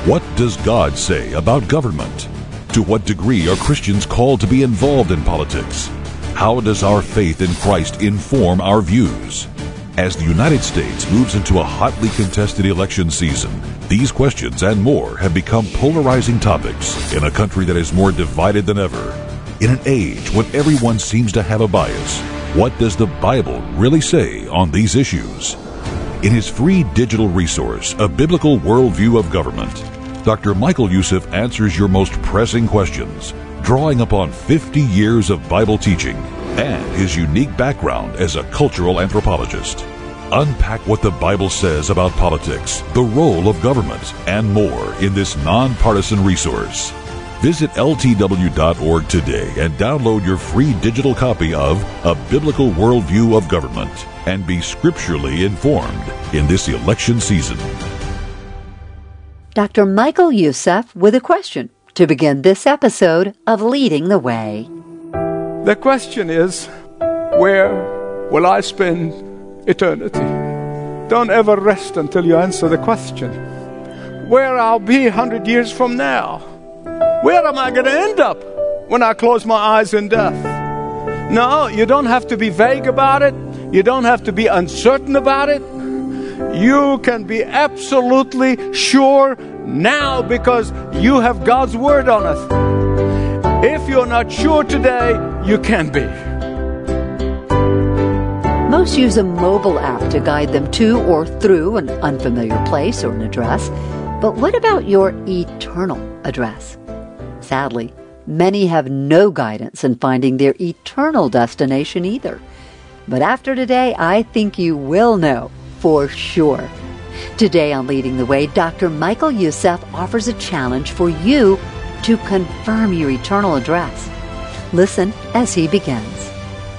What does God say about government? To what degree are Christians called to be involved in politics? How does our faith in Christ inform our views? As the United States moves into a hotly contested election season, these questions and more have become polarizing topics in a country that is more divided than ever. In an age when everyone seems to have a bias, what does the Bible really say on these issues? In his free digital resource, A Biblical Worldview of Government, Dr. Michael Youssef answers your most pressing questions, drawing upon 50 years of Bible teaching and his unique background as a cultural anthropologist. Unpack what the Bible says about politics, the role of government, and more in this nonpartisan resource. Visit ltw.org today and download your free digital copy of A Biblical Worldview of Government and be scripturally informed in this election season. Dr. Michael Youssef with a question to begin this episode of Leading the Way. The question is, where will I spend eternity? Don't ever rest until you answer the question. Where I'll be 100 years from now? Where am I going to end up when I close my eyes in death? No, you don't have to be vague about it. You don't have to be uncertain about it. You can be absolutely sure now because you have God's Word on it. If you're not sure today, you can be. Most use a mobile app to guide them to or through an unfamiliar place or an address. But what about your eternal address? Sadly, many have no guidance in finding their eternal destination either. But after today, I think you will know for sure. Today on Leading the Way, Dr. Michael Youssef offers a challenge for you to confirm your eternal address. Listen as he begins.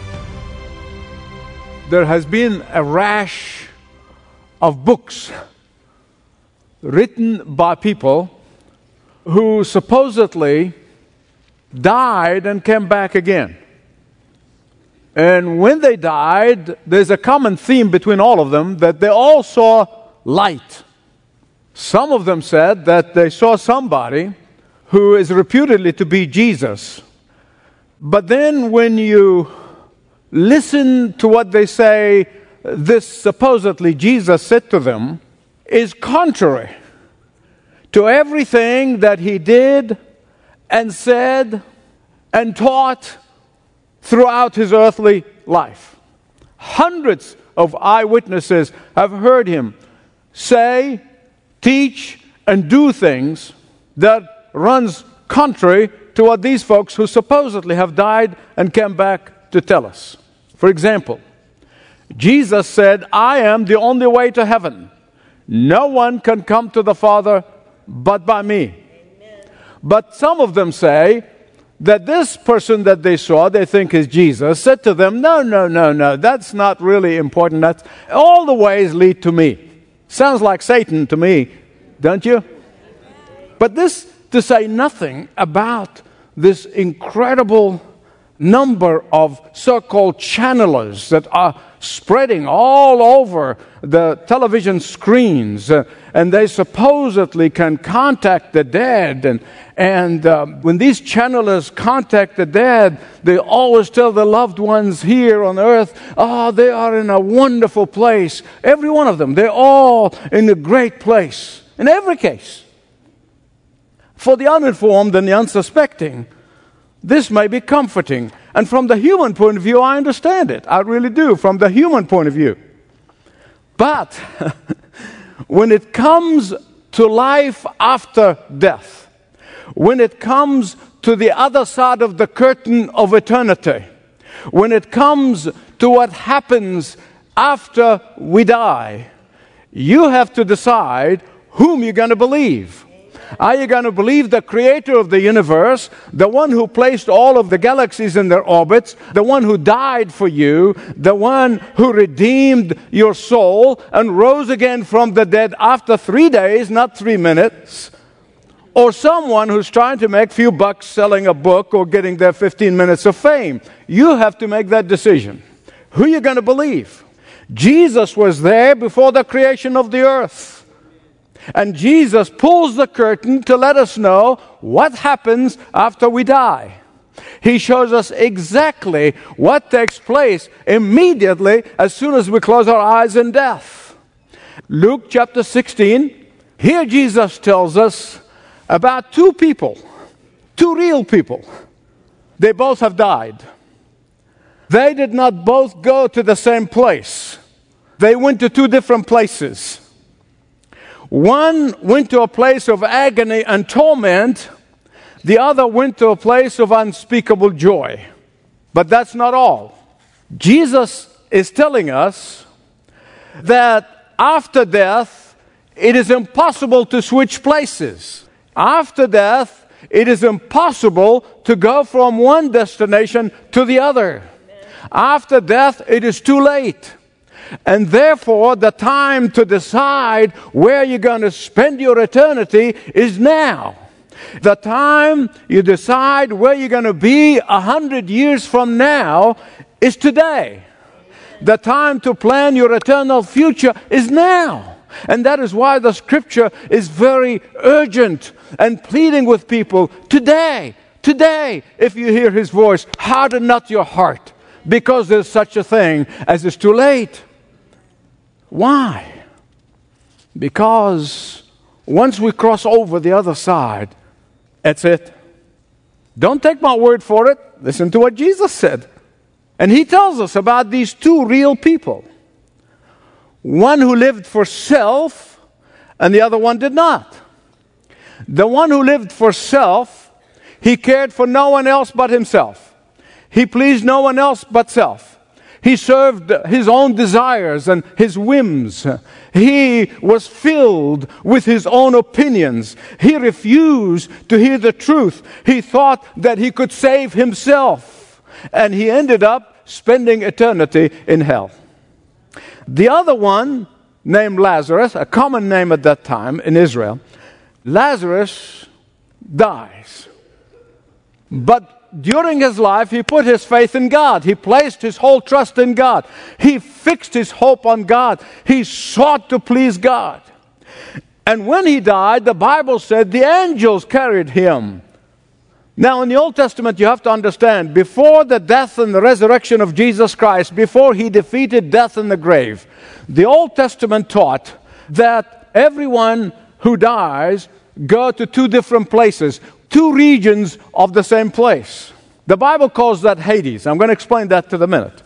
There has been a rash of books written by people who supposedly died and came back again. And when they died, there's a common theme between all of them, that they all saw light. Some of them said that they saw somebody who is reputedly to be Jesus. But then when you listen to what they say this supposedly Jesus said to them, is contrary to everything that he did and said and taught throughout his earthly life. Hundreds of eyewitnesses have heard him say, teach, and do things that runs contrary to what these folks who supposedly have died and came back to tell us. For example, Jesus said, I am the only way to heaven. No one can come to the Father but by me. Amen. But some of them say that this person that they saw, they think is Jesus, said to them, no, that's not really important. That's all the ways lead to me. Sounds like Satan to me, don't you? But this to say nothing about this incredible number of so-called channelers that are spreading all over the television screens, and they supposedly can contact the dead. And when these channelers contact the dead, they always tell their loved ones here on earth, they are in a wonderful place. Every one of them, they're all in a great place. In every case. For the uninformed and the unsuspecting, this may be comforting. And from the human point of view, I understand it. I really do, from the human point of view. But when it comes to life after death, when it comes to the other side of the curtain of eternity, when it comes to what happens after we die, you have to decide whom you're going to believe. Are you going to believe the creator of the universe, the one who placed all of the galaxies in their orbits, the one who died for you, the one who redeemed your soul and rose again from the dead after 3 days, not 3 minutes? Or someone who's trying to make a few bucks selling a book or getting their 15 minutes of fame? You have to make that decision. Who are you going to believe? Jesus was there before the creation of the earth. And Jesus pulls the curtain to let us know what happens after we die. He shows us exactly what takes place immediately as soon as we close our eyes in death. Luke chapter 16, here Jesus tells us about two people, two real people. They both have died. They did not both go to the same place. They went to two different places. One went to a place of agony and torment. The other went to a place of unspeakable joy. But that's not all. Jesus is telling us that after death, it is impossible to switch places. After death, it is impossible to go from one destination to the other. After death, it is too late. And therefore, the time to decide where you're going to spend your eternity is now. The time you decide where you're going to be 100 years from now is today. The time to plan your eternal future is now. And that is why the Scripture is very urgent and pleading with people, today, if you hear His voice, harden not your heart, because there's such a thing as it's too late. Why? Because once we cross over the other side, that's it. Don't take my word for it. Listen to what Jesus said. And He tells us about these two real people. One who lived for self, and the other one did not. The one who lived for self, he cared for no one else but himself. He pleased no one else but self. He served his own desires and his whims. He was filled with his own opinions. He refused to hear the truth. He thought that he could save himself. And he ended up spending eternity in hell. The other one, named Lazarus, a common name at that time in Israel, Lazarus dies. But during his life, he put his faith in God. He placed his whole trust in God. He fixed his hope on God. He sought to please God. And when he died, the Bible said the angels carried him. Now, in the Old Testament, you have to understand, before the death and the resurrection of Jesus Christ, before He defeated death in the grave, the Old Testament taught that everyone who dies go to two different places, two regions of the same place. The Bible calls that Hades. I'm going to explain that to the minute.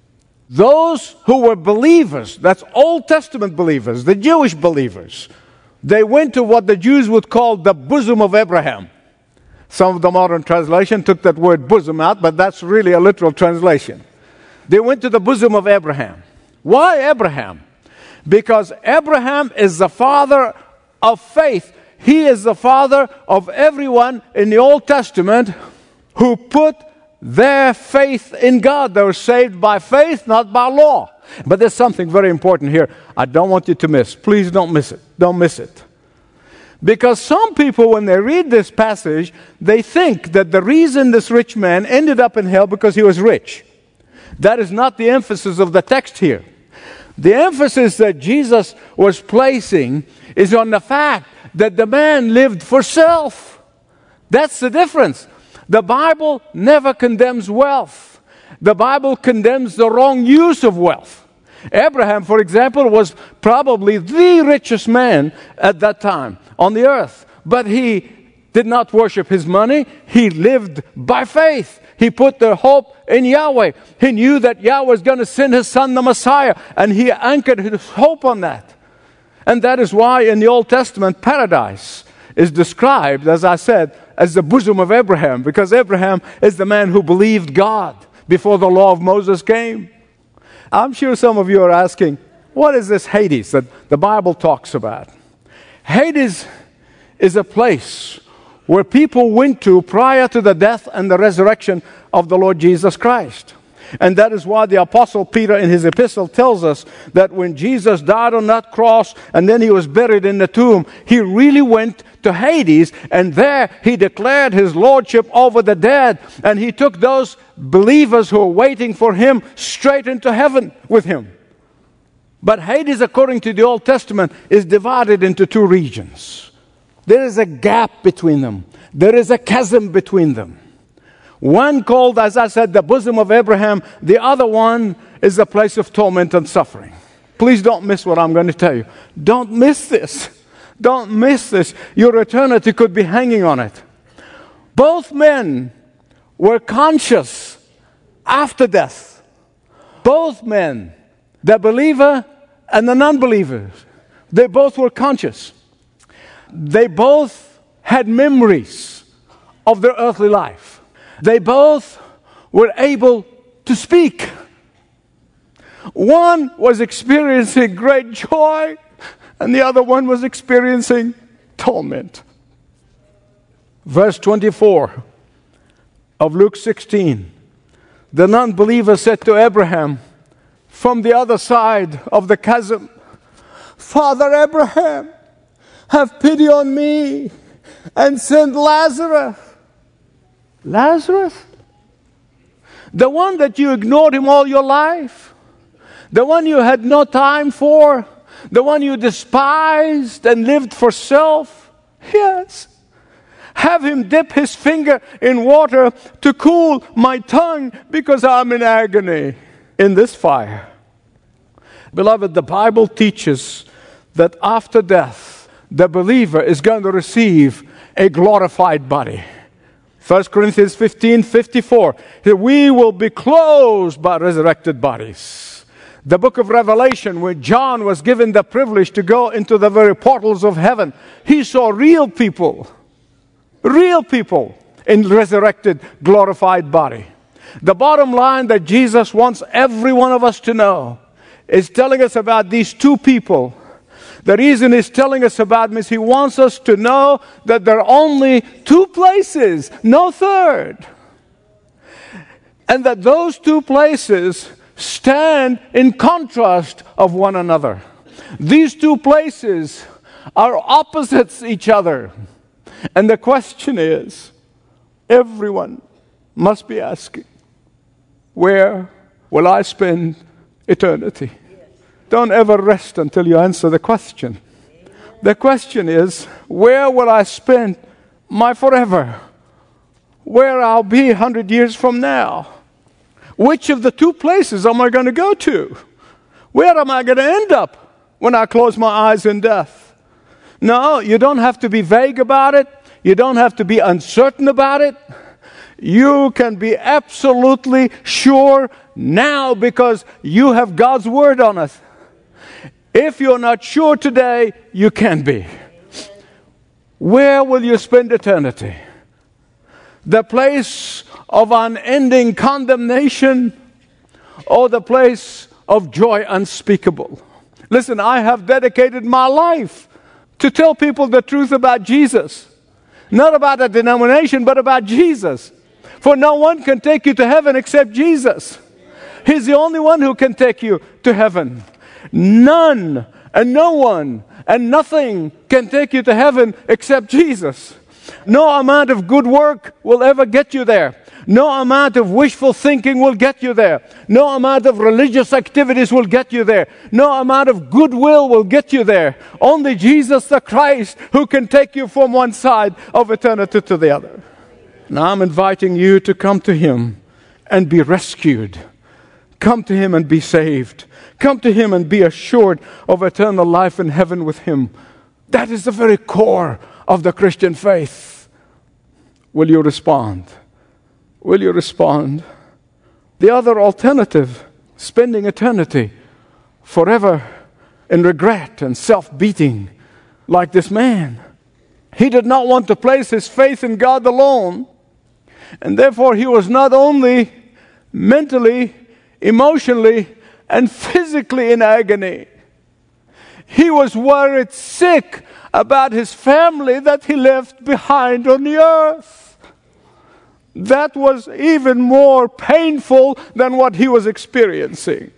Those who were believers, that's Old Testament believers, the Jewish believers, they went to what the Jews would call the bosom of Abraham. Some of the modern translation took that word bosom out, but that's really a literal translation. They went to the bosom of Abraham. Why Abraham? Because Abraham is the father of faith. He is the father of everyone in the Old Testament who put their faith in God. They were saved by faith, not by law. But there's something very important here I don't want you to miss. Please don't miss it. Don't miss it. Because some people, when they read this passage, they think that the reason this rich man ended up in hell because he was rich. That is not the emphasis of the text here. The emphasis that Jesus was placing is on the fact that the man lived for self. That's the difference. The Bible never condemns wealth. The Bible condemns the wrong use of wealth. Abraham, for example, was probably the richest man at that time on the earth. But he did not worship his money. He lived by faith. He put their hope in Yahweh. He knew that Yahweh was going to send His Son, the Messiah, and he anchored his hope on that. And that is why in the Old Testament, paradise is described, as I said, as the bosom of Abraham, because Abraham is the man who believed God before the law of Moses came. I'm sure some of you are asking, what is this Hades that the Bible talks about? Hades is a place where people went to prior to the death and the resurrection of the Lord Jesus Christ. And that is why the Apostle Peter in his epistle tells us that when Jesus died on that cross and then He was buried in the tomb, He really went to Hades, and there He declared His lordship over the dead, and He took those believers who were waiting for Him straight into heaven with Him. But Hades, according to the Old Testament, is divided into two regions. There is a gap between them. There is a chasm between them. One called, as I said, the bosom of Abraham. The other one is the place of torment and suffering. Please don't miss what I'm going to tell you. Don't miss this. Don't miss this. Your eternity could be hanging on it. Both men were conscious after death. Both men, the believer and the non-believer, they both were conscious. They both had memories of their earthly life. They both were able to speak. One was experiencing great joy, and the other one was experiencing torment. Verse 24 of Luke 16. The non-believer said to Abraham from the other side of the chasm, "Father Abraham, have pity on me and send Lazarus." Lazarus? The one that you ignored him all your life? The one you had no time for? The one you despised and lived for self? Yes. Have him dip his finger in water to cool my tongue because I'm in agony in this fire. Beloved, the Bible teaches that after death, the believer is going to receive a glorified body. 1 Corinthians 15:54, we will be clothed by resurrected bodies. The book of Revelation, where John was given the privilege to go into the very portals of heaven, he saw real people in resurrected, glorified body. The bottom line that Jesus wants every one of us to know is telling us about these two people. The reason he's telling us about them is he wants us to know that there are only two places, no third. And that those two places stand in contrast of one another. These two places are opposites each other. And the question is, everyone must be asking, where will I spend eternity? Don't ever rest until you answer the question. The question is, where will I spend my forever? Where I'll be 100 years from now? Which of the two places am I going to go to? Where am I going to end up when I close my eyes in death? No, you don't have to be vague about it. You don't have to be uncertain about it. You can be absolutely sure now because you have God's word on it. If you're not sure today, you can be. Where will you spend eternity? The place of unending condemnation or the place of joy unspeakable? Listen, I have dedicated my life to tell people the truth about Jesus. Not about a denomination, but about Jesus. For no one can take you to heaven except Jesus. He's the only one who can take you to heaven. None and no one and nothing can take you to heaven except Jesus. No amount of good work will ever get you there. No amount of wishful thinking will get you there. No amount of religious activities will get you there. No amount of goodwill will get you there. Only Jesus the Christ who can take you from one side of eternity to the other. Now I'm inviting you to come to Him and be rescued. Come to Him and be saved. Come to Him and be assured of eternal life in heaven with Him. That is the very core of the Christian faith. Will you respond? Will you respond? The other alternative, spending eternity forever in regret and self-beating like this man. He did not want to place his faith in God alone, and therefore he was not only mentally, emotionally, and physically in agony. He was worried sick about his family that he left behind on the earth. That was even more painful than what he was experiencing.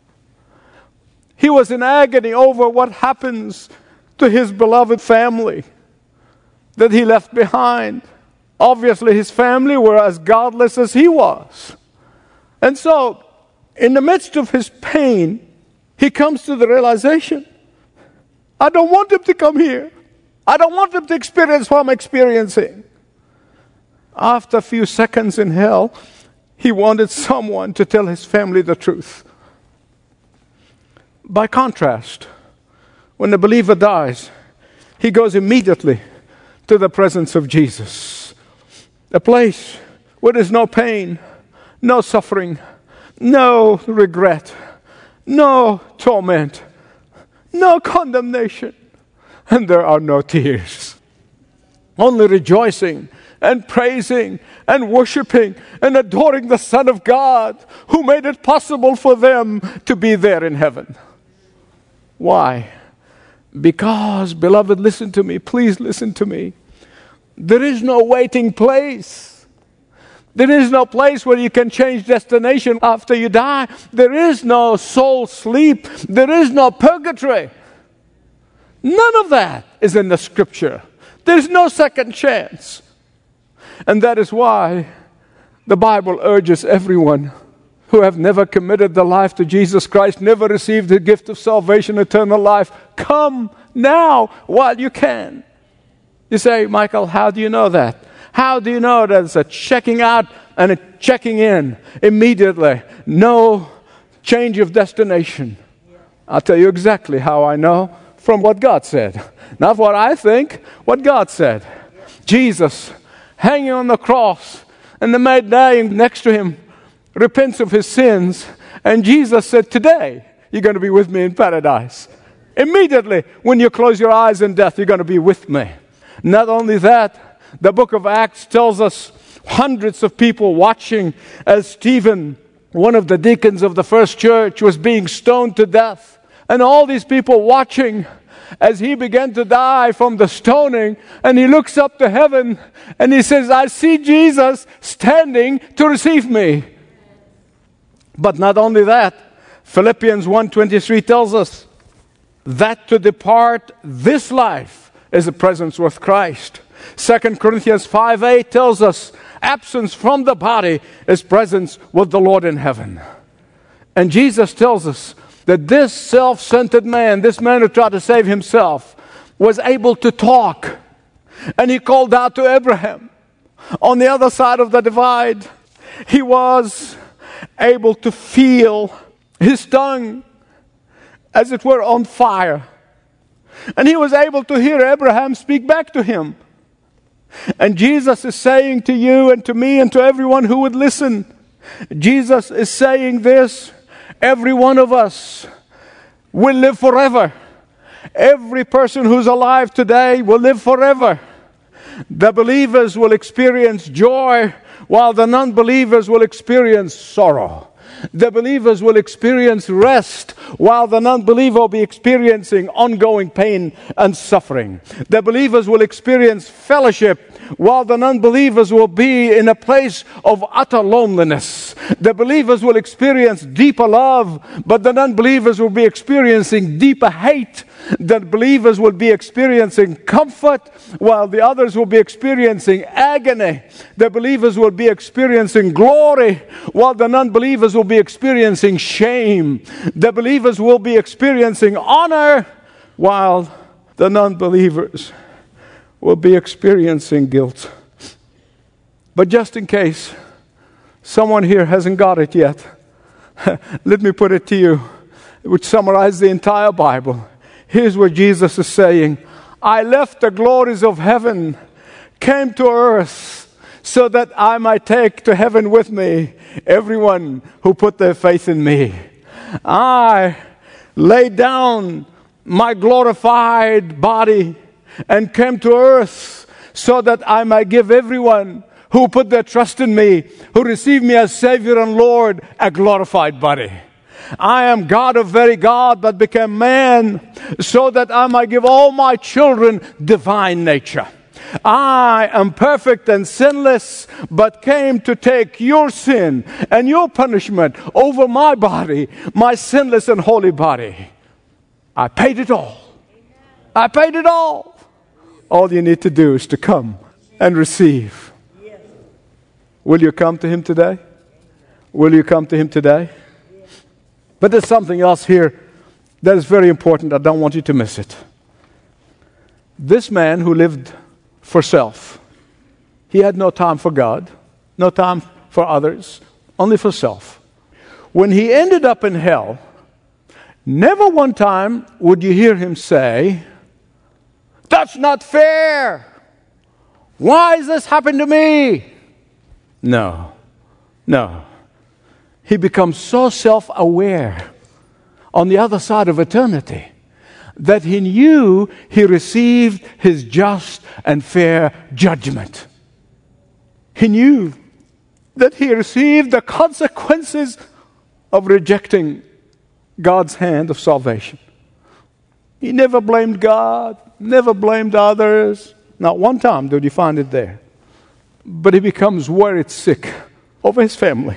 He was in agony over what happens to his beloved family that he left behind. Obviously, his family were as godless as he was. And so, in the midst of his pain, he comes to the realization, I don't want them to come here. I don't want them to experience what I'm experiencing. After a few seconds in hell, he wanted someone to tell his family the truth. By contrast, when the believer dies, he goes immediately to the presence of Jesus. A place where there's no pain, no suffering, no regret, no torment, no condemnation, and there are no tears. Only rejoicing and praising and worshiping and adoring the Son of God who made it possible for them to be there in heaven. Why? Because, beloved, listen to me. Please listen to me. There is no waiting place. There is no place where you can change destination after you die. There is no soul sleep. There is no purgatory. None of that is in the Scripture. There's no second chance. And that is why the Bible urges everyone who have never committed their life to Jesus Christ, never received the gift of salvation, eternal life, come now while you can. You say, Michael, how do you know that? How do you know that it's a checking out and a checking in immediately? No change of destination. I'll tell you exactly how I know, from what God said. Not what I think, what God said. Jesus, hanging on the cross, and the man dying next to him repents of his sins, and Jesus said, today you're going to be with me in paradise. Immediately when you close your eyes in death, you're going to be with me. Not only that, the book of Acts tells us hundreds of people watching as Stephen, one of the deacons of the first church, was being stoned to death, and all these people watching as he began to die from the stoning, and he looks up to heaven and he says, I see Jesus standing to receive me. But not only that, Philippians 1:23 tells us that to depart this life is a presence with Christ. 2 Corinthians 5:8 tells us absence from the body is presence with the Lord in heaven. And Jesus tells us that this self-centered man, this man who tried to save himself, was able to talk. And he called out to Abraham. On the other side of the divide, he was able to feel his tongue, as it were, on fire. And he was able to hear Abraham speak back to him. And Jesus is saying to you and to me and to everyone who would listen, Jesus is saying this, every one of us will live forever. Every person who's alive today will live forever. The believers will experience joy, while the non-believers will experience sorrow. The believers will experience rest, while the non-believer will be experiencing ongoing pain and suffering. The believers will experience fellowship, while the non-believers will be in a place of utter loneliness. The believers will experience deeper love, but the non-believers will be experiencing deeper hate. The believers will be experiencing comfort, while the others will be experiencing agony. The believers will be experiencing glory, while the non-believers will be experiencing shame. The believers will be experiencing honor, while the non-believers will be experiencing guilt. But just in case someone here hasn't got it yet, let me put it to you, which summarizes the entire Bible. Here's what Jesus is saying. I left the glories of heaven, came to earth, so that I might take to heaven with me everyone who put their faith in me. I laid down my glorified body and came to earth so that I might give everyone who put their trust in me, who received me as Savior and Lord, a glorified body. I am God of very God, but became man so that I might give all my children divine nature. I am perfect and sinless, but came to take your sin and your punishment over my body, my sinless and holy body. I paid it all. I paid it all. All you need to do is to come and receive. Will you come to Him today? Will you come to Him today? But there's something else here That is very important. I don't want you to miss it. This man who lived for self, he had no time for God, no time for others, only for self. When he ended up in hell, never one time would you hear him say, "That's not fair. Why has this happened to me?" No. He becomes so self-aware on the other side of eternity that he knew he received his just and fair judgment. He knew that he received the consequences of rejecting God's hand of salvation. He never blamed God, never blamed others. Not one time did you find it there. But he becomes worried sick over his family.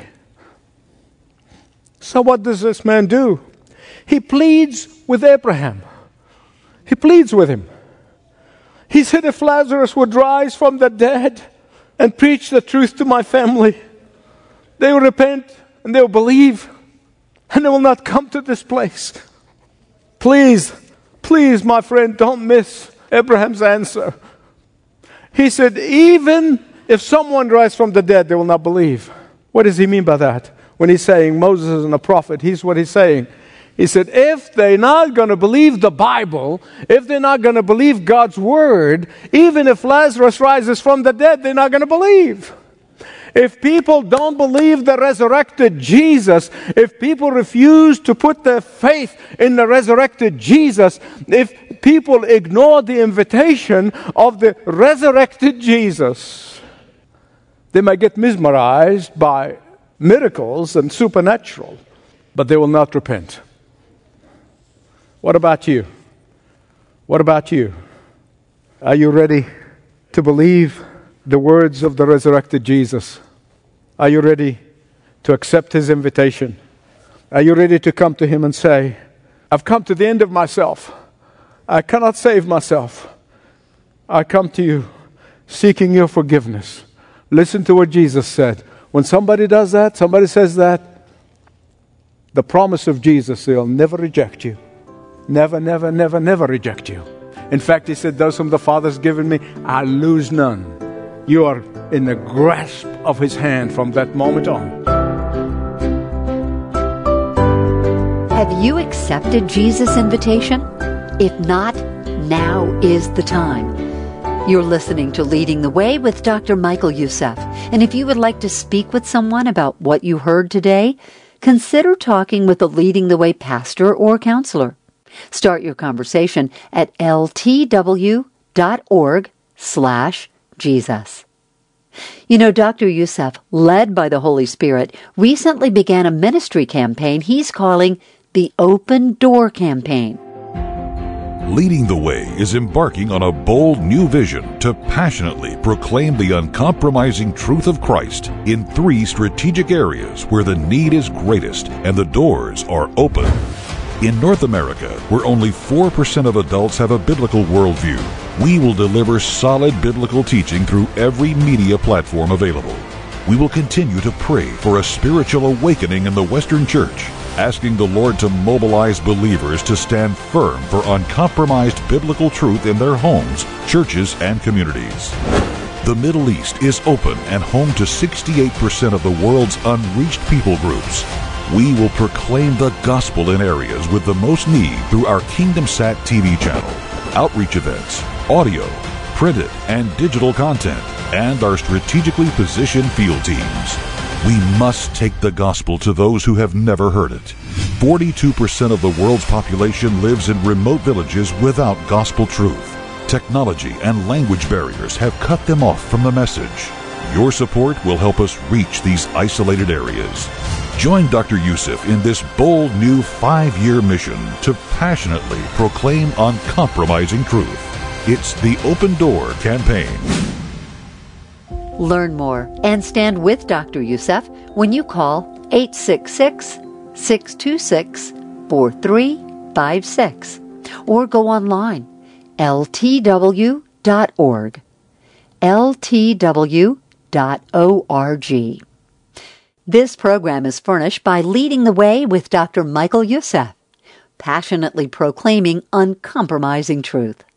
So what does this man do? He pleads with Abraham. He pleads with him. He said, "If Lazarus would rise from the dead and preach the truth to my family, they will repent and they will believe and they will not come to this place." Please, my friend, don't miss Abraham's answer. He said, even if someone rises from the dead, they will not believe. What does he mean by that? When he's saying Moses isn't a prophet, here's what he's saying. He said, if they're not going to believe the Bible, if they're not going to believe God's word, even if Lazarus rises from the dead, they're not going to believe. If people don't believe the resurrected Jesus, if people refuse to put their faith in the resurrected Jesus, if people ignore the invitation of the resurrected Jesus, they might get mesmerized by miracles and supernatural, but they will not repent. What about you? What about you? Are you ready to believe the words of the resurrected Jesus? Are you ready to accept his invitation? Are you ready to come to him and say, "I've come to the end of myself. I cannot save myself. I come to you seeking your forgiveness." Listen to what Jesus said. When somebody does that, somebody says that, the promise of Jesus, they'll never reject you. Never reject you. In fact, he said, "Those whom the Father's given me, I lose none." You are in the grasp of his hand from that moment on. Have you accepted Jesus' invitation? If not, now is the time. You're listening to Leading the Way with Dr. Michael Youssef. And if you would like to speak with someone about what you heard today, consider talking with a Leading the Way pastor or counselor. Start your conversation at ltw.org/Jesus. You know, Dr. Youssef, led by the Holy Spirit, recently began a ministry campaign he's calling the Open Door Campaign. Leading the Way is embarking on a bold new vision to passionately proclaim the uncompromising truth of Christ in 3 strategic areas where the need is greatest and the doors are open. In North America, where only 4% of adults have a biblical worldview, we will deliver solid biblical teaching through every media platform available. We will continue to pray for a spiritual awakening in the Western Church, asking the Lord to mobilize believers to stand firm for uncompromised biblical truth in their homes, churches, and communities. The Middle East is open and home to 68% of the world's unreached people groups. We will proclaim the gospel in areas with the most need through our KingdomSat TV channel, outreach events, audio, printed and digital content, and our strategically positioned field teams. We must take the gospel to those who have never heard it. 42% of the world's population lives in remote villages without gospel truth. Technology and language barriers have cut them off from the message. Your support will help us reach these isolated areas. Join Dr. Youssef in this bold new 5-year mission to passionately proclaim uncompromising truth. It's the Open Door Campaign. Learn more and stand with Dr. Youssef when you call 866-626-4356 or go online, ltw.org, ltw.org. This program is furnished by Leading the Way with Dr. Michael Youssef. passionately proclaiming uncompromising truth.